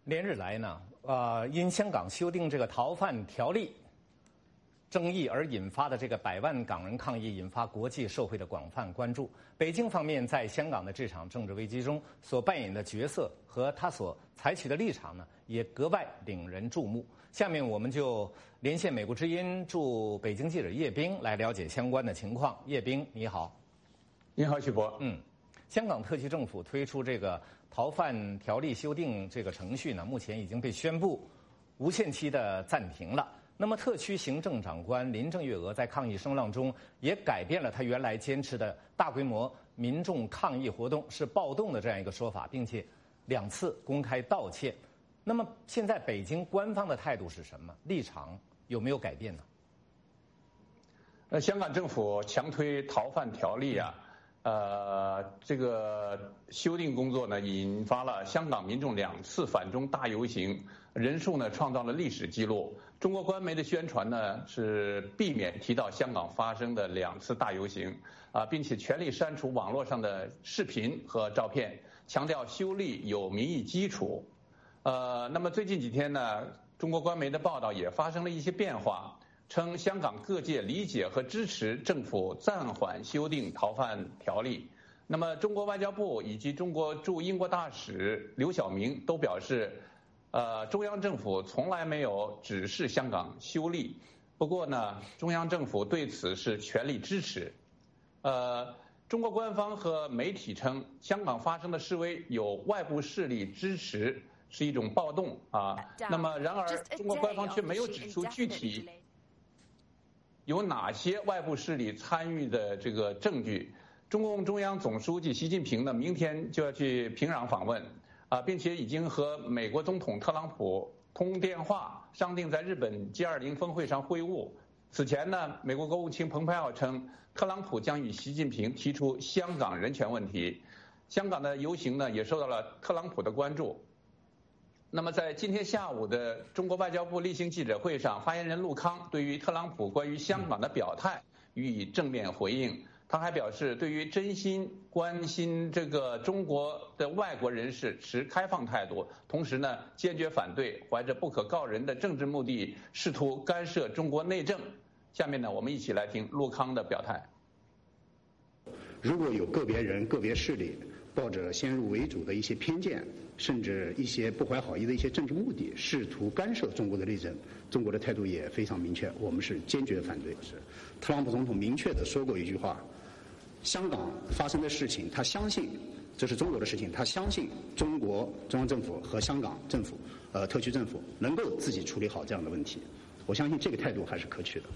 连日来呢，因香港修订这个逃犯条例争议而引发的这个100万港人抗议，引发国际社会的广泛关注。北京方面在香港的这场政治危机中所扮演的角色和他所采取的立场呢，也格外令人注目。下面我们就连线美国之音驻北京记者叶冰来了解相关的情况。叶冰，你好。 你好，许博。 香港特区政府推出这个逃犯条例修订这个程序呢，目前已经被宣布无限期的暂停了。那么，特区行政长官林郑月娥在抗议声浪中也改变了他原来坚持的大规模民众抗议活动是暴动的这样一个说法，并且2次公开道歉。那么，现在北京官方的态度是什么？立场有没有改变呢？ 香港政府强推逃犯条例啊。这个修订工作呢，引发了香港民众2次反中大游行，人数呢创造了历史记录。中国官媒的宣传呢是避免提到香港发生的2次大游行并且全力删除网络上的视频和照片，强调修例有民意基础。那么最近几天呢，中国官媒的报道也发生了一些变化。称香港各界理解和支持政府暂缓修订逃犯条例。那么，中国外交部以及中国驻英国大使刘晓明都表示，中央政府从来没有指示香港修例。不过呢，中央政府对此是全力支持。中国官方和媒体称，香港发生的示威有外部势力支持，是一种暴动那么，然而中国官方却没有指出具体有哪些外部势力参与的这个证据。中共中央总书记习近平呢，明天就要去平壤访问并且已经和美国总统特朗普通电话，商定在日本 G20 峰会上会晤。此前呢，美国国务卿蓬佩奥称，特朗普将与习近平提出香港人权问题。香港的游行呢，也受到了特朗普的关注。那么在今天下午的中国外交部例行记者会上，发言人陆康对于特朗普关于香港的表态予以正面回应。他还表示，对于真心关心这个中国的外国人士持开放态度，同时呢，坚决反对怀着不可告人的政治目的试图干涉中国内政。下面呢，我们一起来听陆康的表态。 如果有个别人、个别势力抱着先入为主的一些偏见，甚至一些不怀好意的一些政治目的，试图干涉中国的内政，中国的态度也非常明确，我们是坚决反对。特朗普总统明确地说过一句话：香港发生的事情，他相信这是中国的事情，他相信中国中央政府和香港政府、特区政府能够自己处理好这样的问题。我相信这个态度还是可取的。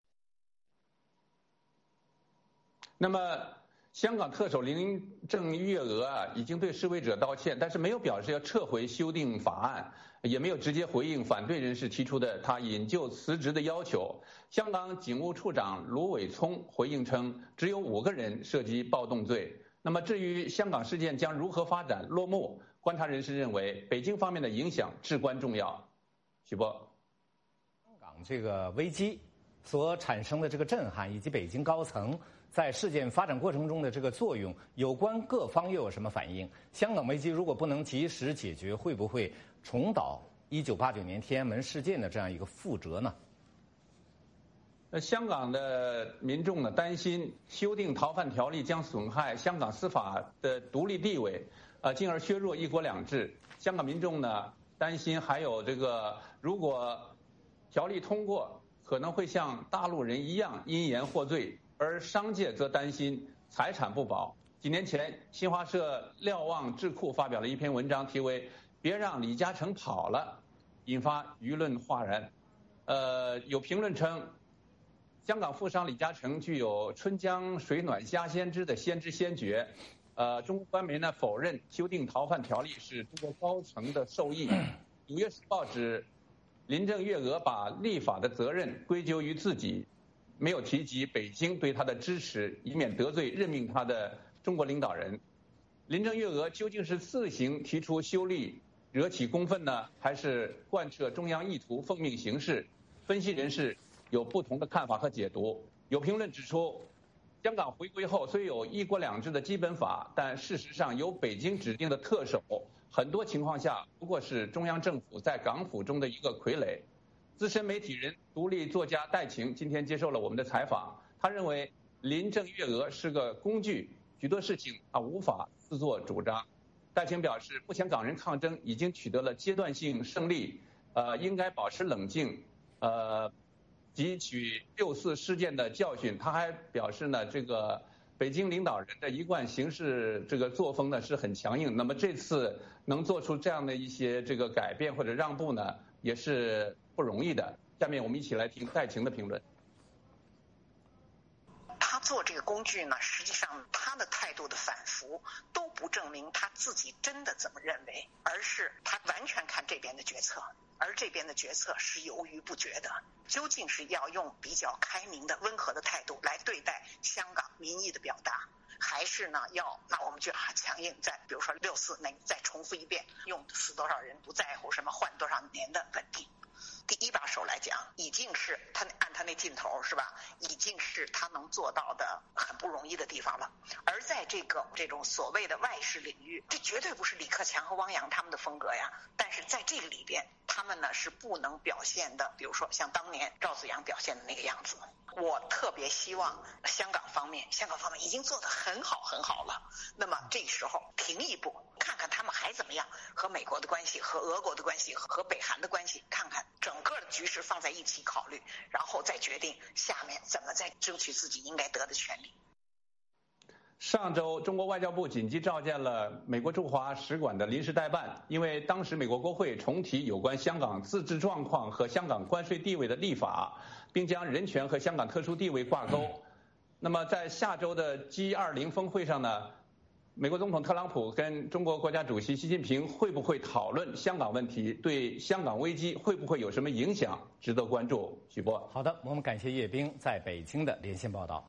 那么，香港特首林郑月娥已经对示威者道歉，但是没有表示要撤回修订法案，也没有直接回应反对人士提出的他引咎辞职的要求。香港警务处长卢伟聪回应称，只有5个人涉及暴动罪。那么至于香港事件将如何发展落幕，观察人士认为北京方面的影响至关重要。许波， 香港这个危机所产生的这个震撼，以及北京高层在事件发展过程中的这个作用，有关各方又有什么反应？香港危机如果不能及时解决，会不会重蹈1989年天安门事件的这样一个覆辙呢？ 香港的民众呢担心修订逃犯条例将损害香港司法的独立地位，进而削弱一国两制。香港民众呢担心还有这个，如果条例通过，可能会像大陆人一样因言获罪。而商界则担心财产不保。几年前，新华社瞭望智库发表了一篇文章，题为“别让李嘉诚跑了”，引发舆论哗然。有评论称，香港富商李嘉诚具有春江水暖鸭先知的先知先觉。中国官媒呢否认修订逃犯条例是中国高层的授意。纽约时报指，林郑月娥把立法的责任归咎于自己，没有提及北京对他的支持，以免得罪任命他的中国领导人。林郑月娥究竟是自行提出修例惹起公愤呢，还是贯彻中央意图奉命行事？分析人士有不同的看法和解读。有评论指出，香港回归后虽有一国两制的基本法，但事实上由北京指定的特首很多情况下不过是中央政府在港府中的一个傀儡。资深媒体人、独立作家戴晴今天接受了我们的采访，他认为林郑月娥是个工具，许多事情无法自作主张。戴晴表示，目前港人抗争已经取得了阶段性胜利，应该保持冷静，汲取6·4事件的教训。他还表示呢，这个北京领导人的一贯行事这个作风呢是很强硬，那么这次能做出这样的一些这个改变或者让步呢，也是不容易的。下面我们一起来听戴晴的评论。 他做这个工具呢，实际上他的态度的反复都不证明他自己真的怎么认为，而是他完全看这边的决策，而这边的决策是犹豫不决的。究竟是要用比较开明的温和的态度来对待香港民意的表达，还是呢那我们就强硬在比如说6·4那再重复一遍，用死多少人不在乎什么换多少年的问题。第一把手来讲，已经是他按他那劲头是吧，已经是他能做到的很不容易的地方了。而在这种所谓的外事领域，这绝对不是李克强和汪洋他们的风格呀。但是在这个里边，他们呢是不能表现的，比如说像当年赵紫阳表现的那个样子。我特别希望香港方面已经做得很好很好了，那么这时候停一步，看看他们还怎么样，和美国的关系、和俄国的关系、和北韩的关系，看看整个的局势放在一起考虑，然后再决定下面怎么再争取自己应该得的权利。 上周，中国外交部紧急召见了美国驻华使馆的临时代办，因为当时美国国会重提有关香港自治状况和香港关税地位的立法，并将人权和香港特殊地位挂钩。那么在下周的 G20 峰会上呢，美国总统特朗普跟中国国家主席习近平会不会讨论香港问题，对香港危机会不会有什么影响，值得关注。许波。 好的，我们感谢叶冰在北京的连线报道。